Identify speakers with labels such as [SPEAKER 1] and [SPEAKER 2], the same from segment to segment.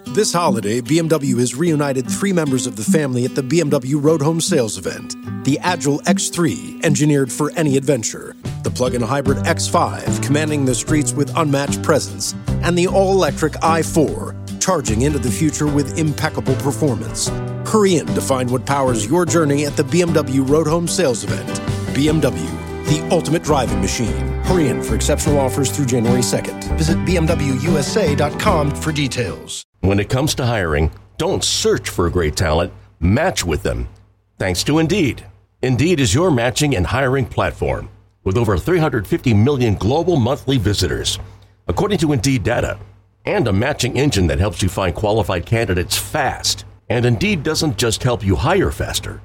[SPEAKER 1] This holiday, BMW has reunited 3 members of the family at the BMW Road Home Sales event. The Agile X3, engineered for any adventure. The plug-in hybrid X5, commanding the streets with unmatched presence. And the all-electric i4, charging into the future with impeccable performance. Hurry in to find what powers your journey at the BMW Road Home Sales event. BMW, the ultimate driving machine. Hurry in for exceptional offers through January 2nd. Visit BMWUSA.com for details.
[SPEAKER 2] When it comes to hiring, don't search for great talent, match with them. Thanks to Indeed. Indeed is your matching and hiring platform with over 350 million global monthly visitors, according to Indeed data, and a matching engine that helps you find qualified candidates fast. And Indeed doesn't just help you hire faster.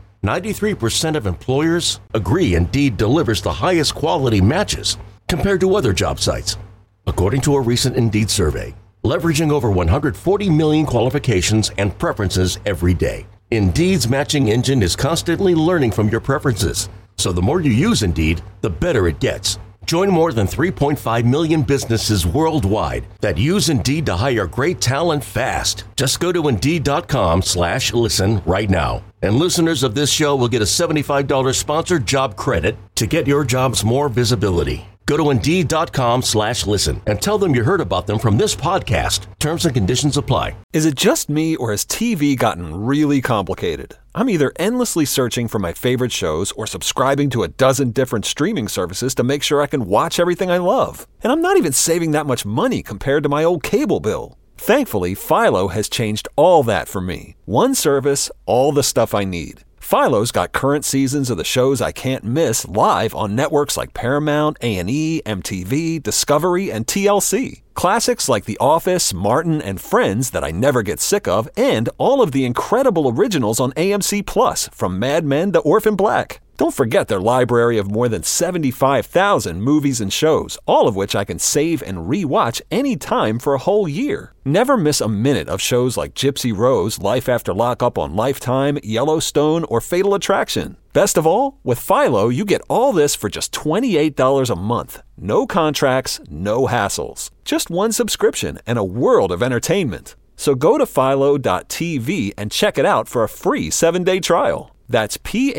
[SPEAKER 2] 93% of employers agree Indeed delivers the highest quality matches compared to other job sites, according to a recent Indeed survey. Leveraging over 140 million qualifications and preferences every day. Indeed's matching engine is constantly learning from your preferences. So the more you use Indeed, the better it gets. Join more than 3.5 million businesses worldwide that use Indeed to hire great talent fast. Just go to Indeed.com/listen right now. And listeners of this show will get a $75 sponsored job credit to get your jobs more visibility. Go to Indeed.com/listen and tell them you heard about them from this podcast. Terms and conditions apply.
[SPEAKER 3] Is it just me, or has TV gotten really complicated? I'm either endlessly searching for my favorite shows or subscribing to a dozen different streaming services to make sure I can watch everything I love. And I'm not even saving that much money compared to my old cable bill. Thankfully, Philo has changed all that for me. One service, all the stuff I need. Philo's got current seasons of the shows I can't miss live on networks like Paramount, A&E, MTV, Discovery, and TLC. Classics like The Office, Martin, and Friends that I never get sick of, and all of the incredible originals on AMC Plus, from Mad Men to Orphan Black. Don't forget their library of more than 75,000 movies and shows, all of which I can save and re-watch anytime for a whole year. Never miss a minute of shows like Gypsy Rose, Life After Lockup on Lifetime, Yellowstone, or Fatal Attraction. Best of all, with Philo, you get all this for just $28 a month. No contracts, no hassles. Just one subscription and a world of entertainment. So go to philo.tv and check it out for a free 7-day trial. That's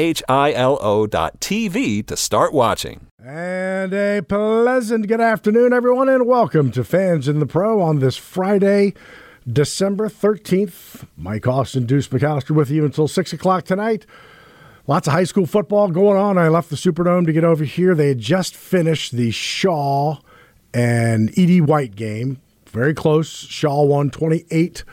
[SPEAKER 3] philo.tv to start watching.
[SPEAKER 4] And a pleasant good afternoon, everyone, and welcome to Fans in the Pro on this Friday, December 13th. Mike Austin, Deuce McAllister with you until 6 o'clock tonight. Lots of high school football going on. I left the Superdome to get over here. They had just finished the Shaw and E.D. White game. Very close. Shaw won 28-25.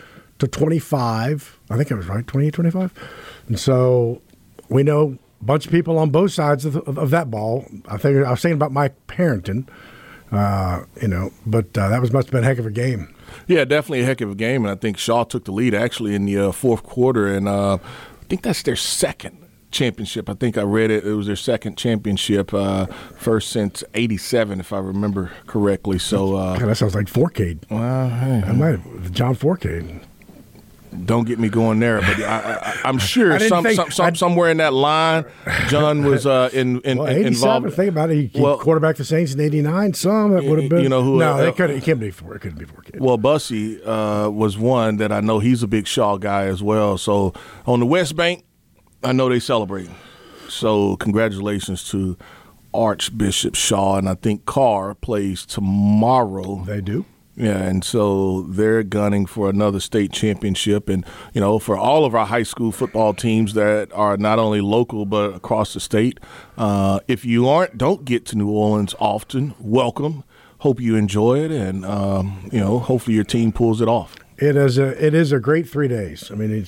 [SPEAKER 4] I think I was right, 28-25. And so we know a bunch of people on both sides of that ball. I was saying about Mike Parrington, but that must have been a heck of a game.
[SPEAKER 5] Yeah, definitely a heck of a game, and I think Shaw took the lead actually in the fourth quarter, and I think that's their second championship. I think I read it was their second championship, first since '87, if I remember correctly. So
[SPEAKER 4] that sounds like Forcade.
[SPEAKER 5] Well, hey,
[SPEAKER 4] I might have John Forcade.
[SPEAKER 5] Don't get me going there, but I'm sure somewhere in that line, John was involved.
[SPEAKER 4] Think about it. He quarterbacked the Saints in '89. Some it would have been.
[SPEAKER 5] You know who?
[SPEAKER 4] No, it couldn't be four. It couldn't be Forcade.
[SPEAKER 5] Well, Bussy was one that I know he's a big Shaw guy as well. So on the West Bank, I know they celebrate. So congratulations to Archbishop Shaw, and I think Carr plays tomorrow.
[SPEAKER 4] They do.
[SPEAKER 5] Yeah, and so they're gunning for another state championship. And, for all of our high school football teams that are not only local but across the state, if you don't get to New Orleans often, welcome. Hope you enjoy it, and, hopefully your team pulls it off.
[SPEAKER 4] It is a great 3 days. I mean,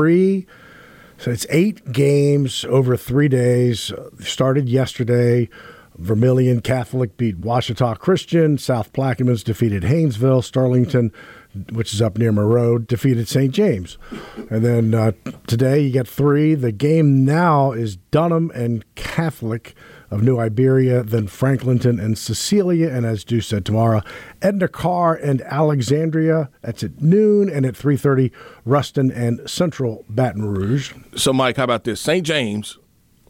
[SPEAKER 4] it's 8 games over 3 days. Started yesterday. Vermilion Catholic beat Ouachita Christian. South Plaquemines defeated Haynesville. Starlington, which is up near Monroe, defeated St. James. And then today you get 3. The game now is Dunham and Catholic of New Iberia, then Franklinton and Cecilia, and as Deuce said, tomorrow, Edna Carr and Alexandria. That's at noon, and at 3:30, Ruston and Central Baton Rouge.
[SPEAKER 5] So, Mike, how about this? St. James,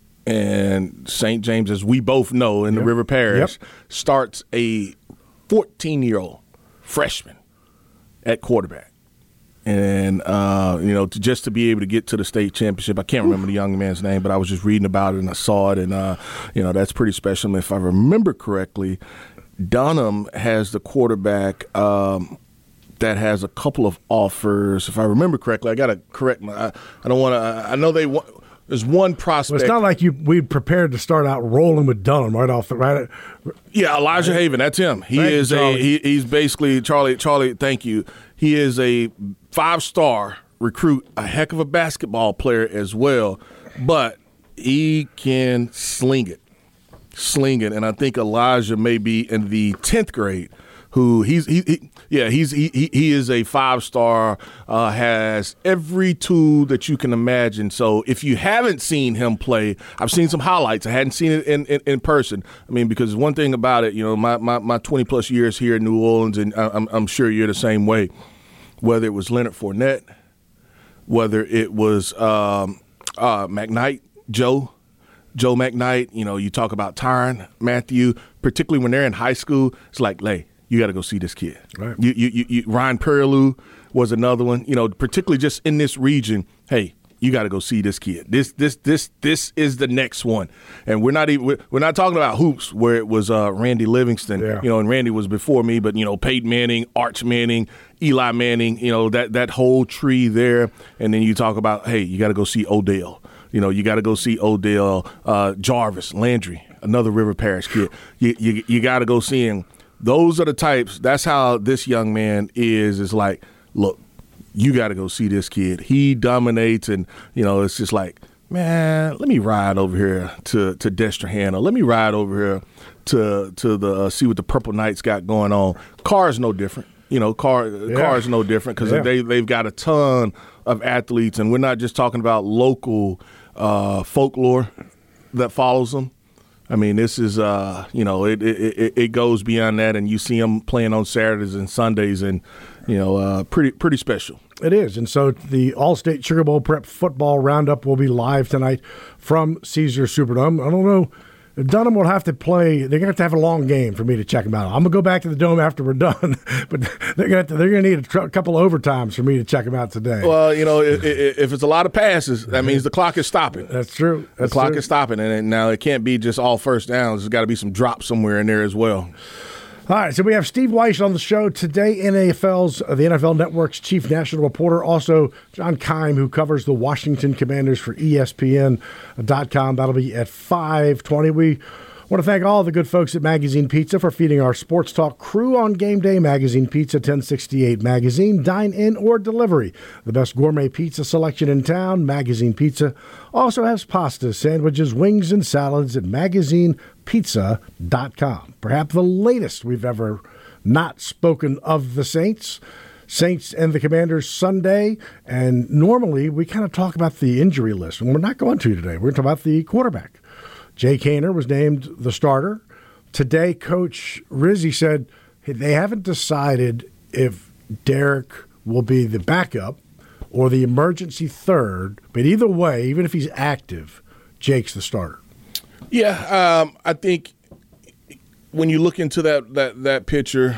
[SPEAKER 5] and St. James, as we both know in the River Parish, starts a 14-year-old freshman at quarterback. And, just to be able to get to the state championship, I can't remember the young man's name, but I was just reading about it and I saw it. And, that's pretty special. And if I remember correctly, Dunham has the quarterback that has a couple of offers. If I remember correctly, I got to correct I don't want to. I know there's one prospect.
[SPEAKER 4] Well, it's not like we prepared to start out rolling with Dunham right off the right.
[SPEAKER 5] Yeah, Elijah Haven. That's him. He's basically Charlie. Thank you. He is a 5-star recruit, a heck of a basketball player as well, but he can sling it. And I think Elijah may be in the 10th grade. Who he is a 5-star, has every tool that you can imagine. So if you haven't seen him play, I've seen some highlights. I hadn't seen it in person. I mean, because one thing about it, my 20 plus years here in New Orleans, and I'm sure you're the same way. Whether it was Leonard Fournette, whether it was McKnight, Joe McKnight. You talk about Tyrann Mathieu, particularly when they're in high school. It's like, you got to go see this kid. Right. You Ryan Perrilloux was another one. Particularly just in this region. Hey, you got to go see this kid. This is the next one. And we're not talking about hoops where it was Randy Livingston. Yeah. And Randy was before me, but Peyton Manning, Arch Manning, Eli Manning. That whole tree there. And then you talk about, hey, you got to go see Odell. You got to go see Odell, Jarvis Landry, another River Parish kid. You got to go see him. Those are the types. That's how this young man is. It's like, look, you got to go see this kid. He dominates, and it's just like, man, let me ride over here to Destrehan. Let me ride over here to the see what the Purple Knights got going on. Car's no different. Car's no different because they've got a ton of athletes, and we're not just talking about local folklore that follows them. I mean, this is, it goes beyond that, and you see them playing on Saturdays and Sundays, and, pretty special.
[SPEAKER 4] It is. And so the All-State Sugar Bowl Prep Football Roundup will be live tonight from Caesars Superdome. I don't know. Dunham will have to play. They're going to have a long game for me to check them out. I'm going to go back to the Dome after we're done, but they're going to need a couple of overtimes for me to check them out today.
[SPEAKER 5] Well, if it's a lot of passes, that means the clock is stopping.
[SPEAKER 4] That's true.
[SPEAKER 5] The clock is stopping, and now it can't be just all first downs. There's got to be some drops somewhere in there as well.
[SPEAKER 4] All right, so we have Steve Weiss on the show today, the NFL Network's chief national reporter. Also, John Keim, who covers the Washington Commanders for ESPN.com. That'll be at 5:20. We want to thank all the good folks at Magazine Pizza for feeding our sports talk crew on game day. Magazine Pizza, 1068 Magazine, dine-in or delivery. The best gourmet pizza selection in town. Magazine Pizza also has pastas, sandwiches, wings, and salads at magazinepizza.com. Perhaps the latest we've ever not spoken of the Saints and the Commanders Sunday. And normally we kind of talk about the injury list, and we're not going to today. We're going to talk about the quarterback. Jay Kaner was named the starter. Today, Coach Rizzi said they haven't decided if Derek will be the backup or the emergency third, but either way, even if he's active, Jake's the starter.
[SPEAKER 5] Yeah, I think when you look into that picture,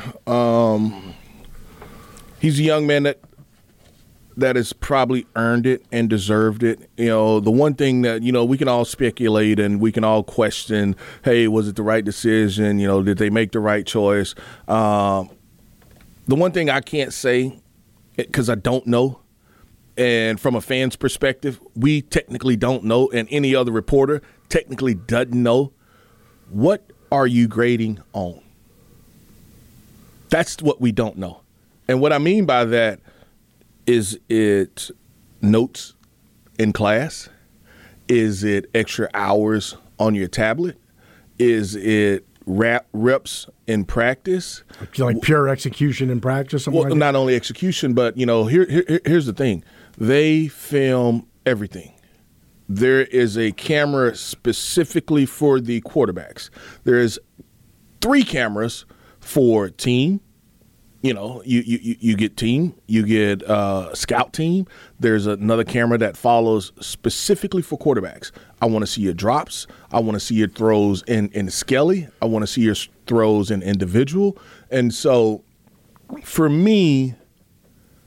[SPEAKER 5] he's a young man that has probably earned it and deserved it. The one thing that, we can all speculate and we can all question, hey, was it the right decision? Did they make the right choice? The one thing I can't say, because I don't know, and from a fan's perspective, we technically don't know, and any other reporter technically doesn't know, what are you grading on? That's what we don't know. And what I mean by that, is it notes in class? Is it extra hours on your tablet? Is it reps in practice?
[SPEAKER 4] Like pure execution in practice?
[SPEAKER 5] Well, like not only execution, but, here's the thing. They film everything. There is a camera specifically for the quarterbacks. There's 3 cameras for team. You get team, you get scout team. There's another camera that follows specifically for quarterbacks. I want to see your drops. I want to see your throws in Skelly. I want to see your throws in individual. And so for me,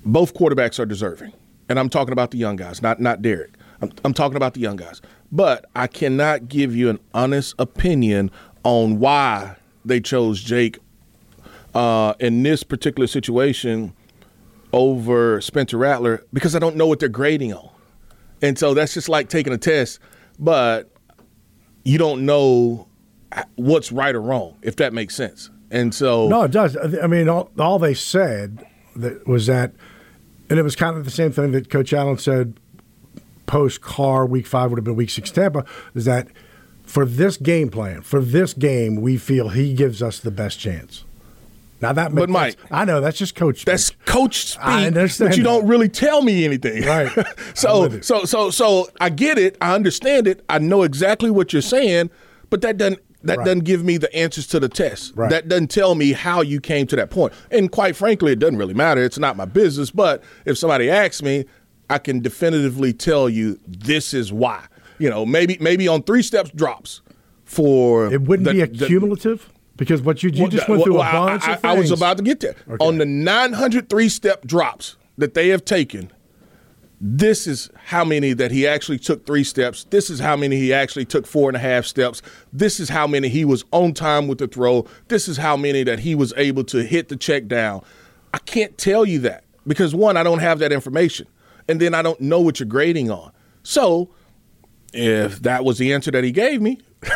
[SPEAKER 5] both quarterbacks are deserving. And I'm talking about the young guys, not Derek. I'm talking about the young guys. But I cannot give you an honest opinion on why they chose Jake in this particular situation over Spencer Rattler, because I don't know what they're grading on. And so that's just like taking a test, but you don't know what's right or wrong, if that makes sense. And so
[SPEAKER 4] no, it does. I mean, all they said was that, and it was kind of the same thing that Coach Allen said post-Carr, Week 5 would have been Week 6 Tampa, is that for this game plan, for this game, we feel he gives us the best chance. Now that makes
[SPEAKER 5] But Mike,
[SPEAKER 4] I know that's just coach speak.
[SPEAKER 5] That's coach speak,
[SPEAKER 4] I understand
[SPEAKER 5] but you
[SPEAKER 4] that.
[SPEAKER 5] don't really tell me anything.
[SPEAKER 4] Right.
[SPEAKER 5] So I get it. I understand it. I know exactly what you're saying, but that doesn't give me the answers to the test.
[SPEAKER 4] Right.
[SPEAKER 5] That doesn't tell me how you came to that point. And quite frankly, it doesn't really matter. It's not my business. But if somebody asks me, I can definitively tell you this is why. You know, maybe on 3 steps drops for
[SPEAKER 4] It wouldn't be a cumulative? Because what you just went through a bunch of things.
[SPEAKER 5] I was about to get there.
[SPEAKER 4] Okay.
[SPEAKER 5] On the 903-step drops that they have taken, this is how many that he actually took 3 steps. This is how many he actually took 4.5 steps. This is how many he was on time with the throw. This is how many that he was able to hit the check down. I can't tell you that because, one, I don't have that information, and then I don't know what you're grading on. So if that was the answer that he gave me,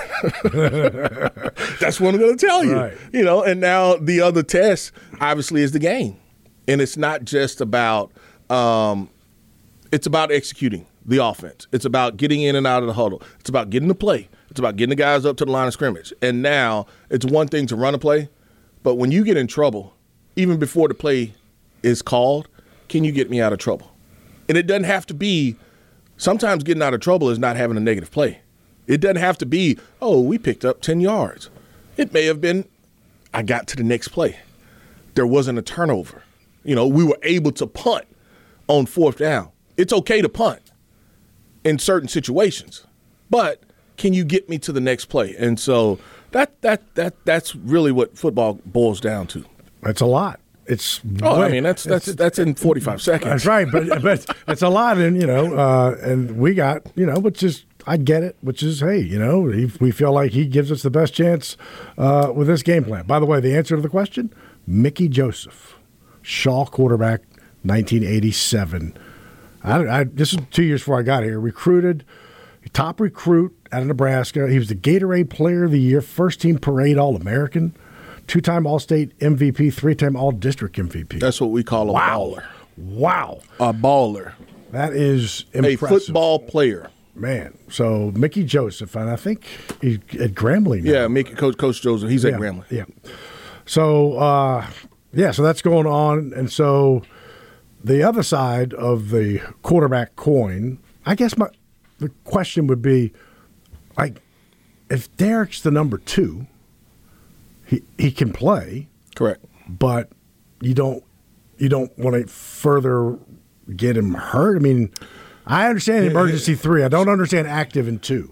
[SPEAKER 5] that's what I'm going to tell you.
[SPEAKER 4] Right.
[SPEAKER 5] You know, and now the other test obviously is the game. And it's not just about it's about executing the offense. It's about getting in and out of the huddle. It's about getting the play. It's about getting the guys up to the line of scrimmage. And now it's one thing to run a play, but when you get in trouble, even before the play is called, can you get me out of trouble? And it doesn't have to be – sometimes getting out of trouble is not having a negative play. It doesn't have to be, oh, we picked up 10 yards. It may have been, I got to the next play. There wasn't a turnover. You know, we were able to punt on 4th down. It's okay to punt in certain situations, but can you get me to the next play? And so that's really what football boils down to.
[SPEAKER 4] That's a lot. It's
[SPEAKER 5] that's in 45 seconds.
[SPEAKER 4] That's right, but it's a lot, and and we got which is I get it, which is hey, we feel like he gives us the best chance with this game plan. By the way, the answer to the question: Mickey Joseph, Shaw quarterback, 1987. This is 2 years before I got here. Recruited, top recruit out of Nebraska. He was the Gatorade Player of the Year, first team parade All-American. 2-time All-State MVP, 3-time All-District MVP.
[SPEAKER 5] That's what we call a baller.
[SPEAKER 4] Wow.
[SPEAKER 5] A baller.
[SPEAKER 4] That is impressive.
[SPEAKER 5] A football player.
[SPEAKER 4] Man. So, Mickey Joseph, and I think he's at Grambling now.
[SPEAKER 5] Yeah, Coach Joseph. He's at Grambling.
[SPEAKER 4] Yeah. So, so that's going on. And so the other side of the quarterback coin, I guess the question would be, like, if Derek's the number 2, he can play.
[SPEAKER 5] Correct.
[SPEAKER 4] But you don't want to further get him hurt. I mean, I understand emergency 3. I don't understand active in 2.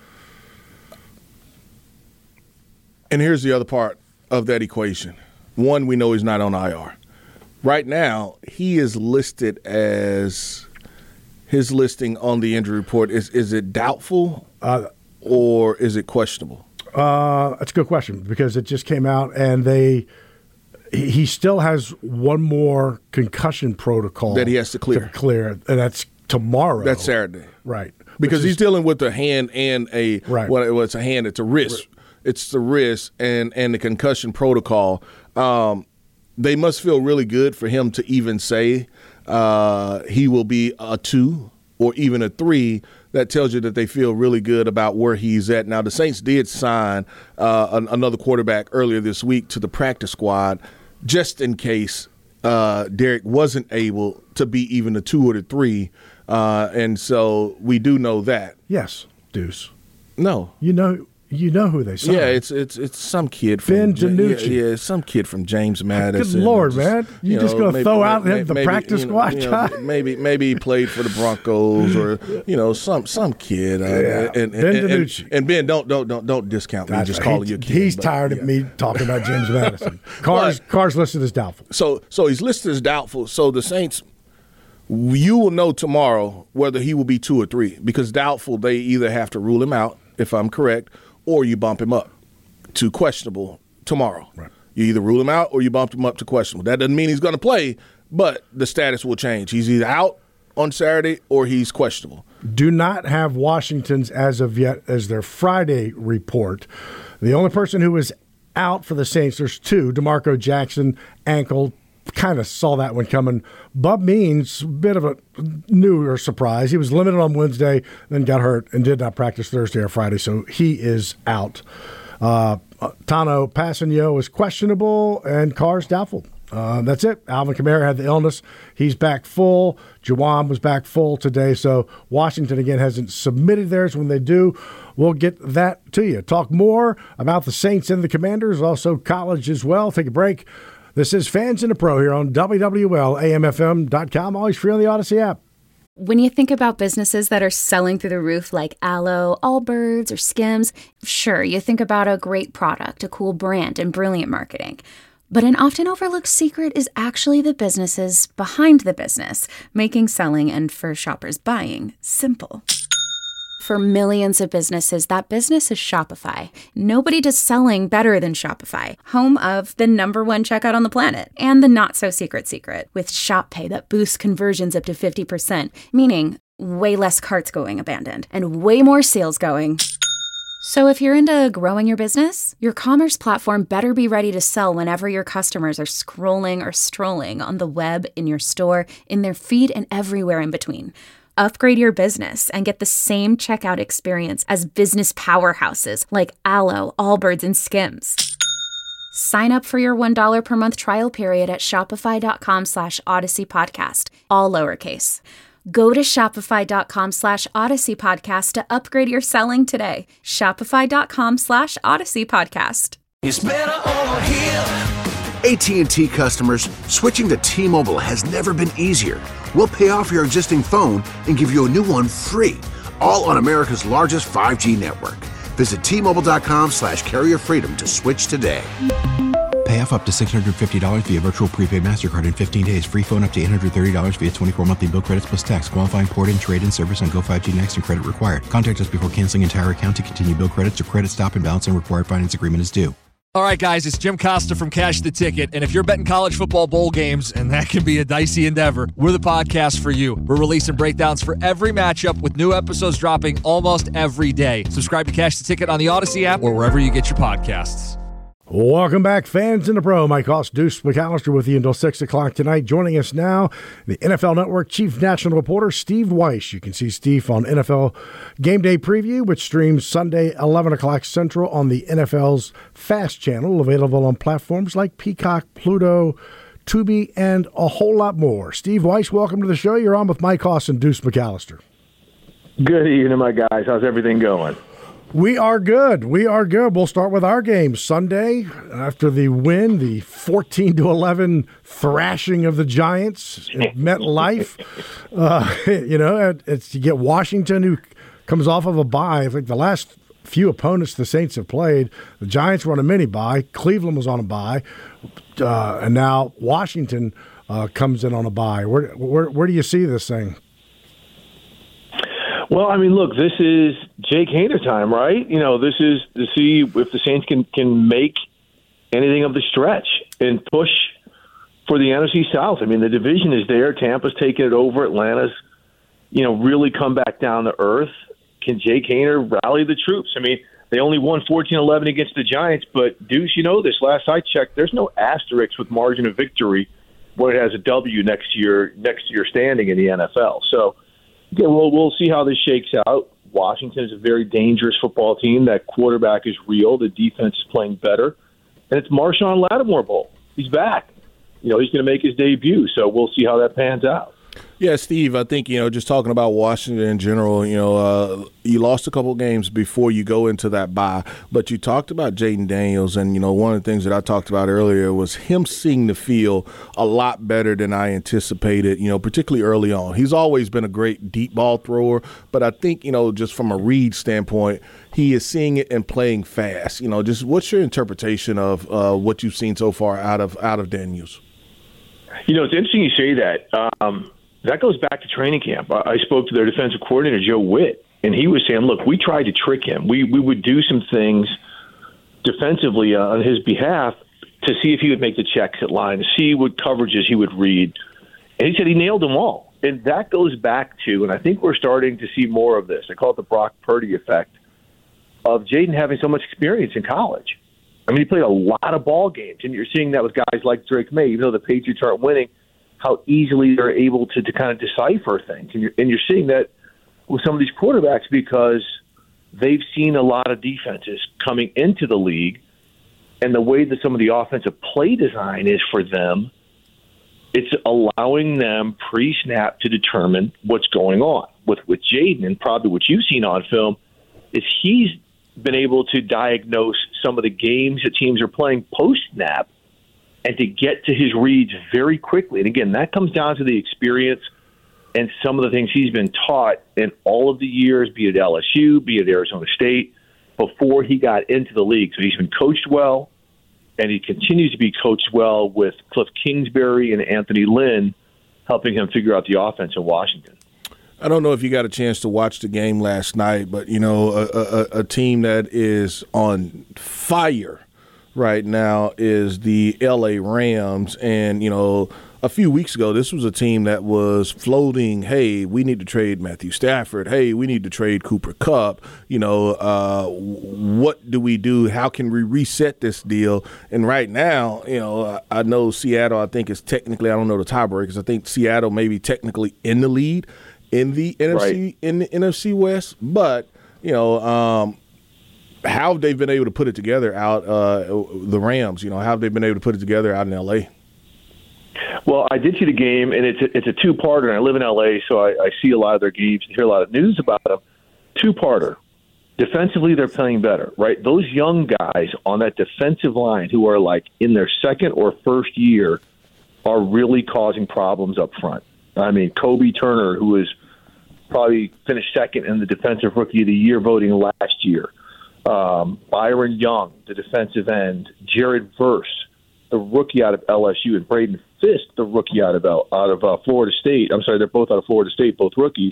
[SPEAKER 5] And here's the other part of that equation. 1, we know he's not on IR. Right now, he is listed as his listing on the injury report. Is it doubtful or is it questionable?
[SPEAKER 4] That's a good question because it just came out, and he still has one more concussion protocol
[SPEAKER 5] that he has to clear.
[SPEAKER 4] And that's tomorrow.
[SPEAKER 5] That's Saturday,
[SPEAKER 4] right?
[SPEAKER 5] Because he's dealing with a hand and a
[SPEAKER 4] right.
[SPEAKER 5] Well, it's a hand. It's a wrist. It's the wrist and the concussion protocol. They must feel really good for him to even say he will be a 2 or even a 3. That tells you that they feel really good about where he's at. Now, the Saints did sign another quarterback earlier this week to the practice squad just in case Derek wasn't able to be even a 2 or a 3. And so we do know that.
[SPEAKER 4] Yes, Deuce.
[SPEAKER 5] No.
[SPEAKER 4] You know who they signed.
[SPEAKER 5] Yeah, it's some kid from
[SPEAKER 4] Ben DiNucci.
[SPEAKER 5] Yeah, it's some kid from James Madison.
[SPEAKER 4] Good Lord, man! You just going to throw out the practice squad guy?
[SPEAKER 5] Maybe he played for the Broncos or some kid.
[SPEAKER 4] Ben DiNucci.
[SPEAKER 5] And Ben, don't discount me. Just calling you a kid.
[SPEAKER 4] He's tired of me talking about James Madison. Carr's listed as doubtful.
[SPEAKER 5] So he's listed as doubtful. So the Saints, you will know tomorrow whether he will be 2 or 3, because doubtful, they either have to rule him out, if I'm correct, or you bump him up to questionable tomorrow.
[SPEAKER 4] Right.
[SPEAKER 5] You either rule him out or you bump him up to questionable. That doesn't mean he's going to play, but the status will change. He's either out on Saturday or he's questionable.
[SPEAKER 4] Do not have Washington's as of yet as their Friday report. The only person who is out for the Saints, there's 2, DeMarco Jackson, ankle. Kind of saw that one coming. Bub Means, a bit of a newer surprise. He was limited on Wednesday, then got hurt and did not practice Thursday or Friday, so he is out. Tano Passanio is questionable, and Carr's doubtful. That's it. Alvin Kamara had the illness. He's back full. Juwan was back full today, so Washington, again, hasn't submitted theirs. When they do, we'll get that to you. Talk more about the Saints and the Commanders, also college as well. Take a break. This is Fans in the Pro here on WWL, AMFM.com, always free on the Odyssey app.
[SPEAKER 6] When you think about businesses that are selling through the roof like Aloe, Allbirds, or Skims, sure, you think about a great product, a cool brand, and brilliant marketing. But an often overlooked secret is actually the businesses behind the business, making selling and, for shoppers, buying simple. For millions of businesses, that business is Shopify. Nobody does selling better than Shopify, home of the #1 checkout on the planet, and the not-so-secret secret, with Shop Pay that boosts conversions up to 50%, meaning way less carts going abandoned, and way more sales going. So if you're into growing your business, your commerce platform better be ready to sell whenever your customers are scrolling or strolling on the web, in your store, in their feed, and everywhere in between. Upgrade your business and get the same checkout experience as business powerhouses like Aloe, Allbirds, and Skims. Sign up for your $1 per month trial period at shopify.com/Odyssey Podcast, all lowercase. Go to shopify.com/Odyssey Podcast to upgrade your selling today. Shopify.com/Odyssey Podcast.
[SPEAKER 7] It's better over here.
[SPEAKER 8] AT&T customers, switching to T-Mobile has never been easier. We'll pay off your existing phone and give you a new one free, all on America's largest 5G network. Visit T-Mobile.com/carrier freedom to switch today.
[SPEAKER 9] Pay off up to $650 via virtual prepaid MasterCard in 15 days. Free phone up to $830 via 24 monthly bill credits plus tax. Qualifying port and trade-in service on Go 5G Next and credit required. Contact us before canceling entire account to continue bill credits or credit stop and balance and required finance agreement is due.
[SPEAKER 10] All right, guys, it's Jim Costa from Cash the Ticket, and if you're betting college football bowl games, and that can be a dicey endeavor, we're the podcast for you. We're releasing breakdowns for every matchup with new episodes dropping almost every day. Subscribe to Cash the Ticket on the Odyssey app or wherever you get your podcasts.
[SPEAKER 4] Welcome back, Fans in the Pro. Mike Hoss, Deuce McAllister with you until 6 o'clock tonight. Joining us now, the NFL Network Chief National Reporter, Steve Weiss. You can see Steve on NFL Game Day Preview, which streams Sunday, 11 o'clock Central on the NFL's FAST channel, available on platforms like Peacock, Pluto, Tubi, and a whole lot more. Steve Weiss, welcome to the show. You're on with Mike Hoss and Deuce McAllister.
[SPEAKER 11] Good evening, my guys. How's everything going?
[SPEAKER 4] We are good. We'll start with our game Sunday after the win, the 14-11 thrashing of the Giants at MetLife. It's you get Washington, who comes off of a bye. I think the last few opponents the Saints have played, the Giants were on a mini bye, Cleveland was on a bye, and now Washington comes in on a bye. Where do you see this thing?
[SPEAKER 11] Well, I mean, look, this is Jake Haener time, right? This is to see if the Saints can make anything of the stretch and push for the NFC South. I mean, the division is there. Tampa's taking it over. Atlanta's, really come back down to earth. Can Jake Haener rally the troops? I mean, they only won 14-11 against the Giants, but Deuce, this last I checked, there's no asterisk with margin of victory when it has a W next year standing in the NFL. So, yeah, we'll see how this shakes out. Washington is a very dangerous football team. That quarterback is real. The defense is playing better. And it's Marshawn Lattimore Bowl. He's back. He's going to make his debut, so we'll see how that pans out.
[SPEAKER 5] Yeah, Steve, I think, just talking about Washington in general, you lost a couple games before you go into that bye, but you talked about Jayden Daniels, and, one of the things that I talked about earlier was him seeing the field a lot better than I anticipated, particularly early on. He's always been a great deep ball thrower, but I think, just from a read standpoint, he is seeing it and playing fast. Just what's your interpretation of what you've seen so far out of Daniels?
[SPEAKER 11] It's interesting you say that. That goes back to training camp. I spoke to their defensive coordinator, Joe Witt, and he was saying, look, we tried to trick him. We would do some things defensively on his behalf to see if he would make the checks at line, to see what coverages he would read. And he said he nailed them all. And that goes back to, and I think we're starting to see more of this, I call it the Brock Purdy effect, of Jayden having so much experience in college. I mean, he played a lot of ball games, and you're seeing that with guys like Drake May, even though the Patriots aren't winning, how easily they're able to kind of decipher things. And you're seeing that with some of these quarterbacks because they've seen a lot of defenses coming into the league, and the way that some of the offensive play design is for them, it's allowing them pre-snap to determine what's going on. With Jayden, and probably what you've seen on film, is he's been able to diagnose some of the games that teams are playing post-snap and to get to his reads very quickly. And again, that comes down to the experience and some of the things he's been taught in all of the years, be it LSU, be it Arizona State, before he got into the league. So he's been coached well, and he continues to be coached well with Cliff Kingsbury and Anthony Lynn helping him figure out the offense in Washington.
[SPEAKER 5] I don't know if you got a chance to watch the game last night, but, a team that is on fire right now is the L.A. Rams. And, a few weeks ago, this was a team that was floating, hey, we need to trade Matthew Stafford. Hey, we need to trade Cooper Kupp. What do we do? How can we reset this deal? And right now, I know Seattle, I think, is technically, I don't know the tiebreakers. I think Seattle may be technically in the lead in the NFC, in the NFC West. But, how have they been able to put it together out, the Rams, how have they been able to put it together out in L.A.?
[SPEAKER 11] Well, I did see the game, and it's a two-parter, and I live in L.A., so I see a lot of their games and hear a lot of news about them. Two-parter. Defensively, they're playing better, right? Those young guys on that defensive line who are like in their second or first year are really causing problems up front. I mean, Kobe Turner, who is probably finished second in the Defensive Rookie of the Year voting last year. Byron Young, the defensive end. Jared Verse, the rookie out of LSU, and Braden Fisk, the rookie out of Florida State. I'm sorry, they're both out of Florida State, both rookies.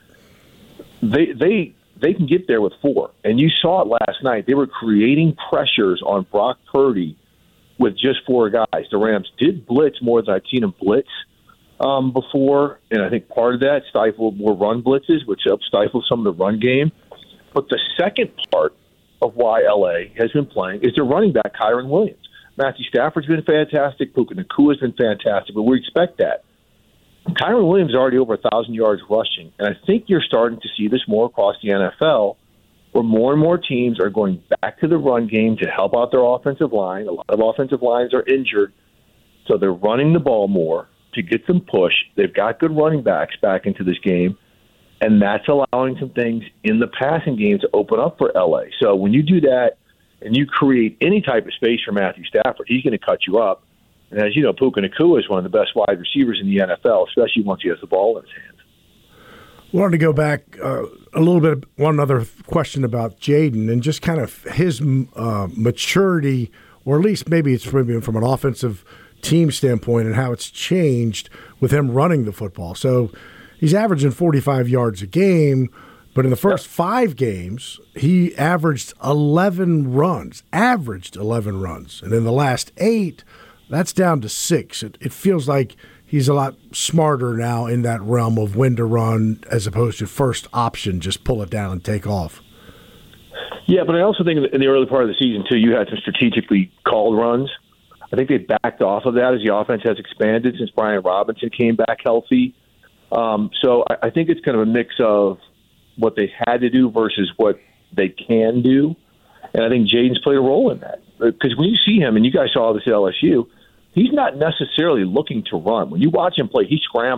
[SPEAKER 11] They can get there with four, and you saw it last night. They were creating pressures on Brock Purdy with just four guys. The Rams did blitz more than I've seen them blitz before, and I think part of that stifled more run blitzes, which helped stifle some of the run game. But the second part of why LA has been playing is their running back, Kyren Williams. Matthew Stafford's been fantastic. Puka Nakua's been fantastic, but we expect that. Kyren Williams is already over 1,000 yards rushing, and I think you're starting to see this more across the NFL, where more and more teams are going back to the run game to help out their offensive line. A lot of offensive lines are injured, so they're running the ball more to get some push. They've got good running backs back into this game, and that's allowing some things in the passing game to open up for LA. So when you do that and you create any type of space for Matthew Stafford, he's going to cut you up. And as you know, Puka Nakua is one of the best wide receivers in the NFL, especially once he has the ball in his hands.
[SPEAKER 4] I wanted to go back a little bit, one other question about Jayden and just kind of his maturity, or at least maybe it's from an offensive team standpoint and how it's changed with him running the football. So he's averaging 45 yards a game, but in the first 5 games, he averaged 11 runs. And in the last 8, that's down to 6. It feels like he's a lot smarter now in that realm of when to run as opposed to first option, just pull it down and take off.
[SPEAKER 11] Yeah, but I also think in the early part of the season, too, you had some strategically called runs. I think they backed off of that as the offense has expanded since Brian Robinson came back healthy. So I think it's kind of a mix of what they had to do versus what they can do. And I think Jayden's played a role in that. Because when you see him, and you guys saw this at LSU, he's not necessarily looking to run. When you watch him play, he scrambles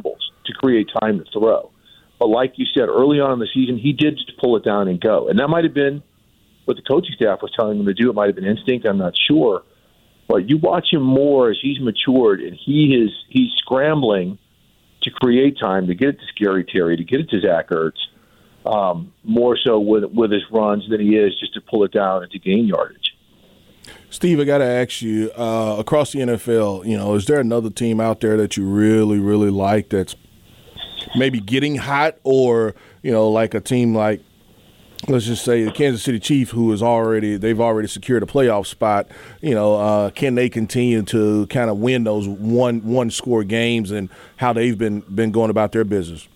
[SPEAKER 11] to create time to throw. But like you said, early on in the season, he did just pull it down and go. And that might have been what the coaching staff was telling him to do. It might have been instinct. I'm not sure. But you watch him more as he's matured, and he's scrambling to create time, to get it to Scary Terry, to get it to Zach Ertz, more so with his runs than he is just to pull it down and to gain yardage.
[SPEAKER 5] Steve, I got to ask you, across the NFL, is there another team out there that you really, really like that's maybe getting hot, or, like a team like, let's just say the Kansas City Chiefs, they've already secured a playoff spot. Can they continue to kind of win those one score games, and how they've been going about their business?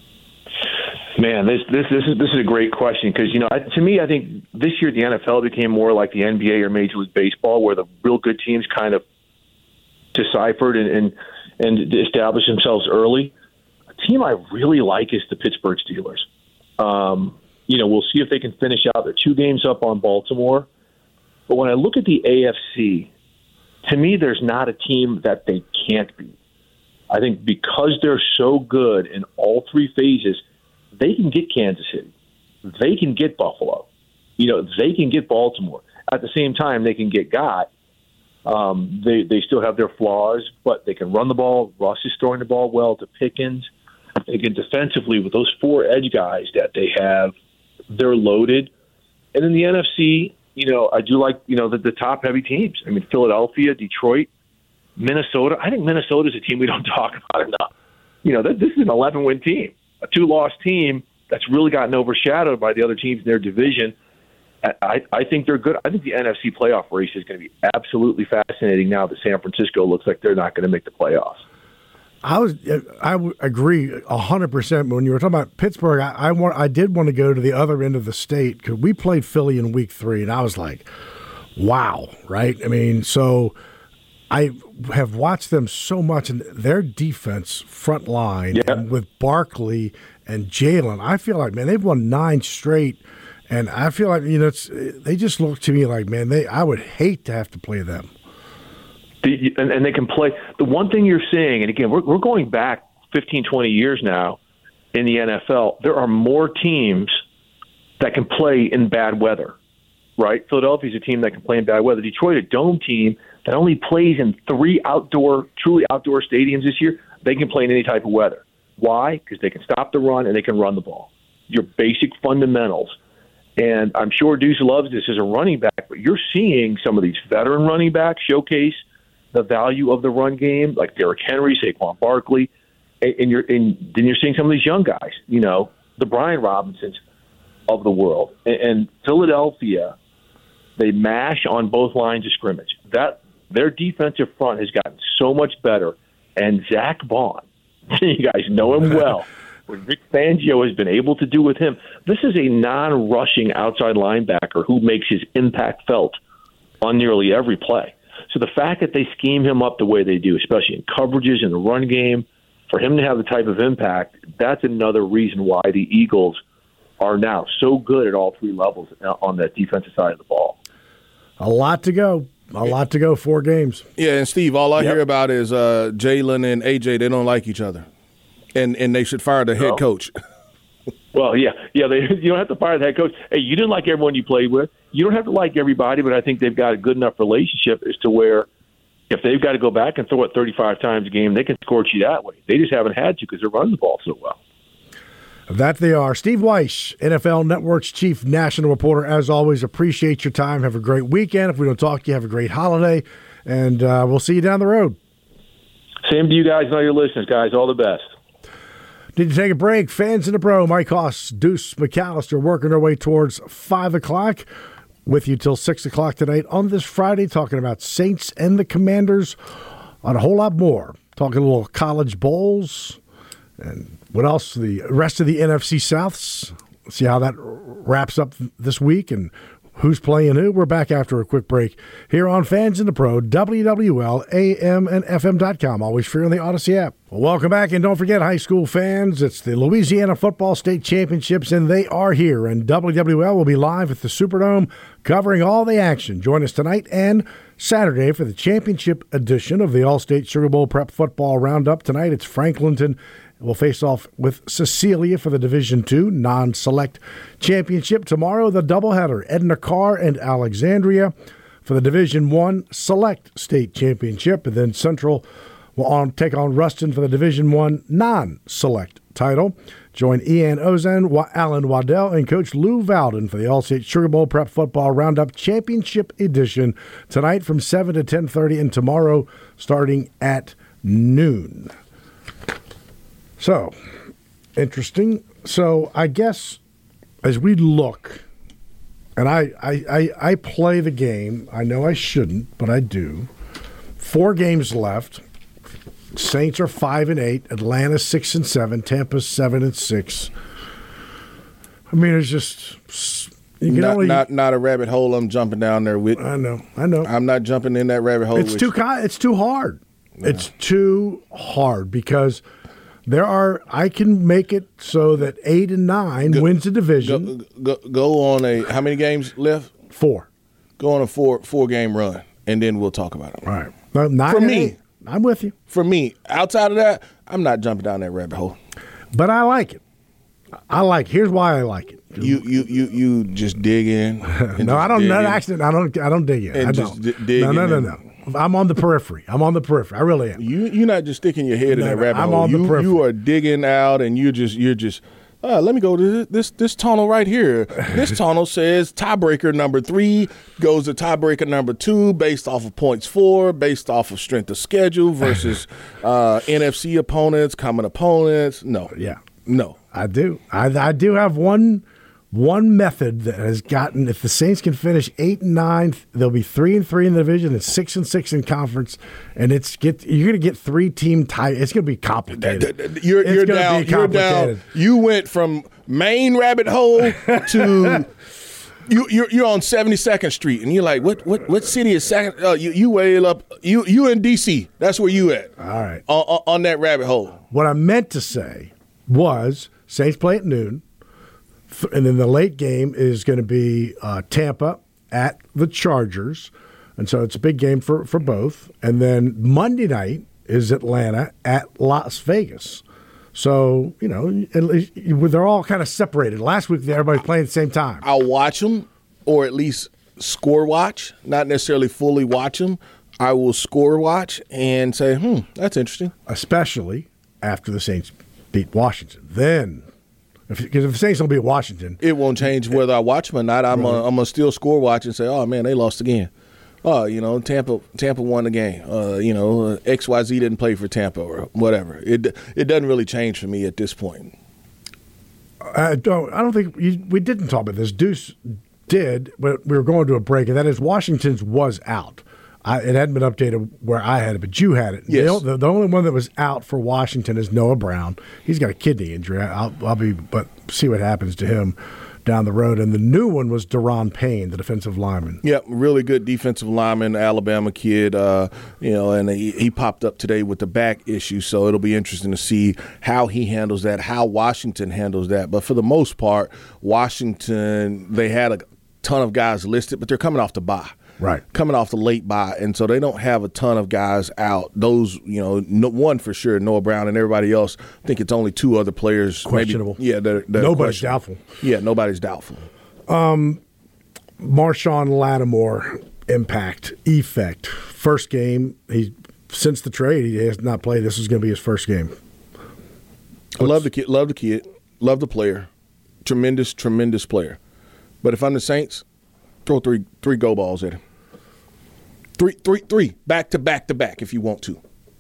[SPEAKER 11] Man, this is a great question because, to me, I think this year the NFL became more like the NBA or Major League Baseball, where the real good teams kind of deciphered and established themselves early. A team I really like is the Pittsburgh Steelers. We'll see if they can finish out. They're 2 games up on Baltimore. But when I look at the AFC, to me, there's not a team that they can't beat. I think because they're so good in all 3 phases, they can get Kansas City. They can get Buffalo. They can get Baltimore. At the same time, they can get Gott. They still have their flaws, but they can run the ball. Russ is throwing the ball well to Pickens. They can defensively, with those 4 edge guys that they have, they're loaded. And in the NFC, I do like, the top-heavy teams. I mean, Philadelphia, Detroit, Minnesota. I think Minnesota is a team we don't talk about enough. This is an 11-win team. A 2-loss team that's really gotten overshadowed by the other teams in their division. I think they're good. I think the NFC playoff race is going to be absolutely fascinating now that San Francisco looks like they're not going to make the playoffs.
[SPEAKER 4] I would agree 100%. When you were talking about Pittsburgh, I did want to go to the other end of the state because we played Philly in Week 3, and I was like, wow, right? I mean, so I have watched them so much, and their defense front line, and with Barkley and Jalen, I feel like, man, they've won 9 straight, and I feel like, they just look to me like, man, I would hate to have to play them.
[SPEAKER 11] And they can play. The one thing you're seeing, and again, we're going back 15, 20 years now in the NFL, there are more teams that can play in bad weather, right? Philadelphia's a team that can play in bad weather. Detroit, a dome team that only plays in 3 truly outdoor stadiums this year. They can play in any type of weather. Why? Because they can stop the run and they can run the ball. Your basic fundamentals. And I'm sure Deuce loves this as a running back, but you're seeing some of these veteran running backs showcase the value of the run game, like Derrick Henry, Saquon Barkley, and then you're seeing some of these young guys, the Brian Robinsons of the world. And Philadelphia, they mash on both lines of scrimmage. Their defensive front has gotten so much better. And Zach Bond, you guys know him well. What Vic Fangio has been able to do with him, this is a non-rushing outside linebacker who makes his impact felt on nearly every play. So the fact that they scheme him up the way they do, especially in coverages in the run game, for him to have the type of impact, that's another reason why the Eagles are now so good at all 3 levels on that defensive side of the ball.
[SPEAKER 4] A lot to go. 4 games.
[SPEAKER 5] Yeah, and Steve, all I hear about is Jalen and AJ, they don't like each other. And they should fire the head coach.
[SPEAKER 11] Well, you don't have to fire the head coach. Hey, you didn't like everyone you played with. You don't have to like everybody, but I think they've got a good enough relationship as to where if they've got to go back and throw it 35 times a game, they can scorch you that way. They just haven't had to because they're running the ball so well.
[SPEAKER 4] That they are. Steve Weiss, NFL Network's chief national reporter. As always, appreciate your time. Have a great weekend. If we don't talk to you, have a great holiday, and we'll see you down the road.
[SPEAKER 11] Same to you guys and all your listeners, guys. All the best.
[SPEAKER 4] Need to take a break. Fans in the Pro, Mike Hoss, Deuce McAllister, working our way towards 5 o'clock. With you till 6 o'clock tonight on this Friday, talking about Saints and the Commanders, on a whole lot more. Talking a little college bowls and what else? The rest of the NFC Souths. See how that wraps up this week and who's playing who. We're back after a quick break here on Fans in the Pro, WWL, AM and FM.com. Always free on the Odyssey app. Well, welcome back, and don't forget, high school fans, it's the Louisiana Football State Championships, and they are here. And WWL will be live at the Superdome covering all the action. Join us tonight and Saturday for the championship edition of the All-State Sugar Bowl Prep Football Roundup. Tonight it's Franklinton will face off with Cecilia for the Division II non-select championship. Tomorrow, the doubleheader, Edna Karr and Alexandria for the Division I select state championship. And then Central will take on Ruston for the Division I non-select title. Join Ian Ozan, Alan Waddell, and Coach Lou Valden for the All-State Sugar Bowl Prep Football Roundup Championship Edition tonight from 7 to 10:30 and tomorrow starting at noon. So, interesting. So, I guess as we look, and I play the game. I know I shouldn't, but I do. 4 games left. Saints are 5-8. Atlanta 6-7. Tampa 7-6. I mean, it's just
[SPEAKER 5] not a rabbit hole. I'm jumping down there with.
[SPEAKER 4] I know.
[SPEAKER 5] I'm not jumping in that rabbit hole.
[SPEAKER 4] It's too hard. No. It's too hard because I can make it so that 8 and 9 wins the division.
[SPEAKER 5] Go on how many games left?
[SPEAKER 4] 4.
[SPEAKER 5] Go on a 4-game run, and then we'll talk about it.
[SPEAKER 4] All right. Well, 9
[SPEAKER 5] for
[SPEAKER 4] and
[SPEAKER 5] me.
[SPEAKER 4] 8. I'm with you.
[SPEAKER 5] For me, outside of that, I'm not jumping down that rabbit hole.
[SPEAKER 4] But I like it. Here's why I like it.
[SPEAKER 5] You just dig in.
[SPEAKER 4] No, I don't. Not accident. I don't dig in. I don't. No. I'm on the periphery. I really am.
[SPEAKER 5] You're not just sticking your head in that rabbit hole.
[SPEAKER 4] I'm on the periphery.
[SPEAKER 5] You are digging out, and you're just. Let me go to this tunnel right here. This tunnel says tiebreaker number 3 goes to tiebreaker number 2 based off of points 4, based off of strength of schedule versus NFC opponents, common opponents. No.
[SPEAKER 4] Yeah.
[SPEAKER 5] No.
[SPEAKER 4] I do. I do have one method that has gotten, if the Saints can finish 8 and 9, they'll be 3-3 in the division and 6-6 in conference, and you're going to get 3-team tie. It's going to be complicated.
[SPEAKER 5] You're down. You went from main rabbit hole to you're on 72nd Street, and you're like, what city is second? You way up. You in D.C. That's where you at.
[SPEAKER 4] All right.
[SPEAKER 5] On that rabbit hole.
[SPEAKER 4] What I meant to say was Saints play at noon. And then the late game is going to be Tampa at the Chargers. And so it's a big game for both. And then Monday night is Atlanta at Las Vegas. So, at least they're all kind of separated. Last week, everybody's playing at the same time.
[SPEAKER 5] I'll watch them, or at least score watch, not necessarily fully watch them. I will score watch and say, that's interesting.
[SPEAKER 4] Especially after the Saints beat Washington. Then... Because if the Saints don't beat Washington,
[SPEAKER 5] it won't change whether I watch them or not. I'm gonna still score watch and say, "Oh man, they lost again." Tampa won the game. XYZ didn't play for Tampa or whatever. It doesn't really change for me at this point.
[SPEAKER 4] I don't think we didn't talk about this. Deuce did, but we were going to a break, and that is Washington's was out. It hadn't been updated where I had it, but you had it.
[SPEAKER 5] Yes.
[SPEAKER 4] The only one that was out for Washington is Noah Brown. He's got a kidney injury. But see what happens to him down the road. And the new one was Deron Payne, the defensive lineman.
[SPEAKER 5] Yep, really good defensive lineman, Alabama kid. And he popped up today with the back issue, so it'll be interesting to see how he handles that, how Washington handles that. But for the most part, Washington, they had a ton of guys listed, but they're coming off the bye.
[SPEAKER 4] Right.
[SPEAKER 5] Coming off the late bye, and so they don't have a ton of guys out. Those, one for sure, Noah Brown, and everybody else, I think it's only 2 other players.
[SPEAKER 4] Questionable.
[SPEAKER 5] Maybe, they're
[SPEAKER 4] nobody's doubtful.
[SPEAKER 5] Yeah, nobody's doubtful.
[SPEAKER 4] Marshawn Lattimore effect. First game, since the trade, he has not played. This is going to be his first game.
[SPEAKER 5] I love the kid, love the player. Tremendous player. But if I'm the Saints, throw three go balls at him. Three, back to back if you want to.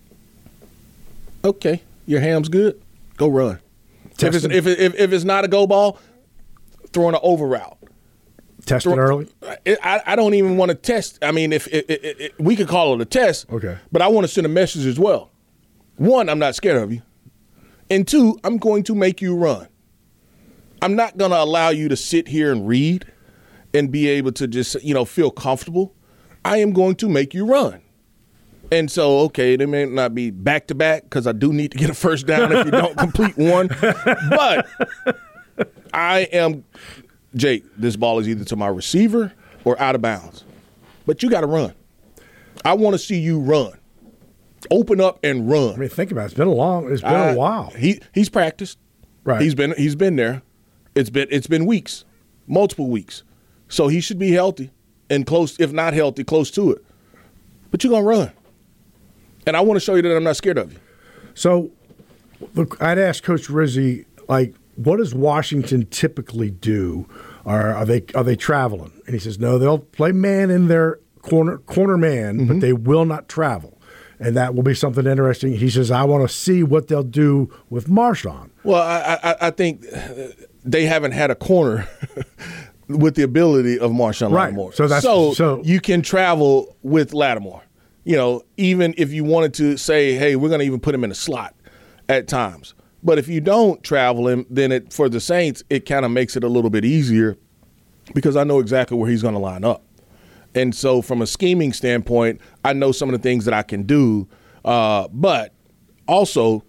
[SPEAKER 5] Okay, your ham's good. Go run. If it's not a go ball, throw an over route.
[SPEAKER 4] Test it early.
[SPEAKER 5] I don't even want to test. I mean, if we could call it a test.
[SPEAKER 4] Okay.
[SPEAKER 5] But I want to send a message as well. 1, I'm not scared of you. And 2, I'm going to make you run. I'm not going to allow you to sit here and read and be able to just, feel comfortable. I am going to make you run. And so, okay, they may not be back-to-back because I do need to get a first down if you don't complete one. But I am, Jake, this ball is either to my receiver or out of bounds. But you got to run. I want to see you run. Open up and run.
[SPEAKER 4] I mean, think about it. It's been a while.
[SPEAKER 5] He's practiced.
[SPEAKER 4] Right.
[SPEAKER 5] He's been there. It's been weeks, multiple weeks. So he should be healthy and close, if not healthy, close to it. But you're going to run. And I want to show you that I'm not scared of you.
[SPEAKER 4] So, look, I'd ask Coach Rizzi, like, what does Washington typically do? Are they traveling? And he says, no, they'll play man in their corner man, but they will not travel. And that will be something interesting. He says, I want to see what they'll do with Marshawn.
[SPEAKER 5] Well, I think they haven't had a corner with the ability of Marshawn Lattimore. So you can travel with Lattimore. You know, even if you wanted to say, hey, we're going to even put him in a slot at times. But if you don't travel him, then for the Saints, it kind of makes it a little bit easier because I know exactly where he's going to line up. And so from a scheming standpoint, I know some of the things that I can do. But also,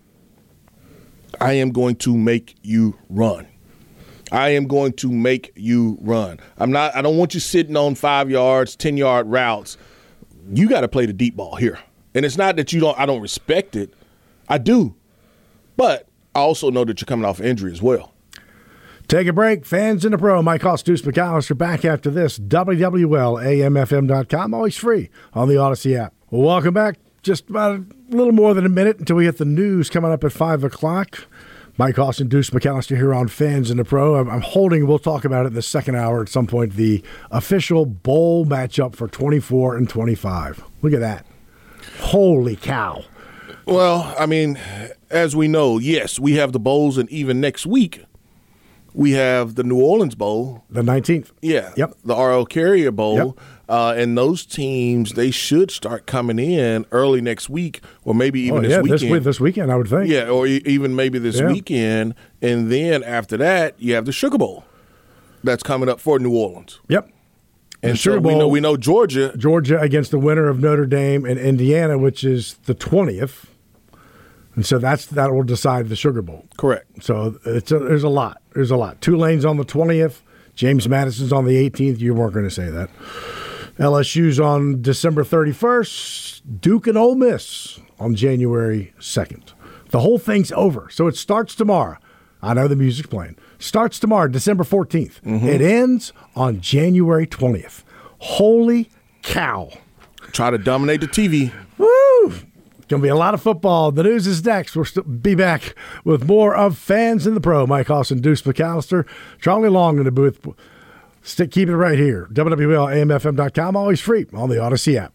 [SPEAKER 5] I am going to make you run. I am going to make you run. I don't want you sitting on 5 yards, 10-yard routes. You got to play the deep ball here. And it's not that I don't respect it. I do. But I also know that you're coming off injury as well.
[SPEAKER 4] Take a break. Fans in the Pro. Mike Hoss, Deuce McAllister back after this. WWL-AMFM.com. Always free on the Odyssey app. Well, welcome back. Just about a little more than a minute until we get the news coming up at 5 o'clock. Mike Hoss and Deuce McAllister here on Fans in the Pro. I'm holding, we'll talk about it in the second hour at some point, the official bowl matchup for 24 and 25. Look at that. Holy cow.
[SPEAKER 5] Well, I mean, as we know, yes, we have the bowls, and even next week, we have the New Orleans Bowl.
[SPEAKER 4] The 19th.
[SPEAKER 5] Yeah.
[SPEAKER 4] Yep.
[SPEAKER 5] The R.L. Carrier Bowl.
[SPEAKER 4] Yep.
[SPEAKER 5] And those teams, they should start coming in early next week or maybe even this weekend.
[SPEAKER 4] This weekend, I would think.
[SPEAKER 5] Yeah, or even maybe this weekend. And then after that, you have the Sugar Bowl that's coming up for New Orleans.
[SPEAKER 4] Yep.
[SPEAKER 5] And Sugar Bowl, we know Georgia.
[SPEAKER 4] Georgia against the winner of Notre Dame and Indiana, which is the 20th. And so that will decide the Sugar Bowl.
[SPEAKER 5] Correct.
[SPEAKER 4] So there's a lot. There's a lot. Tulane's on the 20th. James Madison's on the 18th. You weren't going to say that. LSU's on December 31st. Duke and Ole Miss on January 2nd. The whole thing's over. So it starts tomorrow. I know the music's playing. Starts tomorrow, December 14th. Mm-hmm. It ends on January 20th. Holy cow.
[SPEAKER 5] Try to dominate the TV.
[SPEAKER 4] Woo! Going to be a lot of football. The news is next. We'll be back with more of Fans in the Pro. Mike Hoss and Deuce McAllister. Charlie Long in the booth. Keep it right here. WWL-AMFM.com. Always free on the Odyssey app.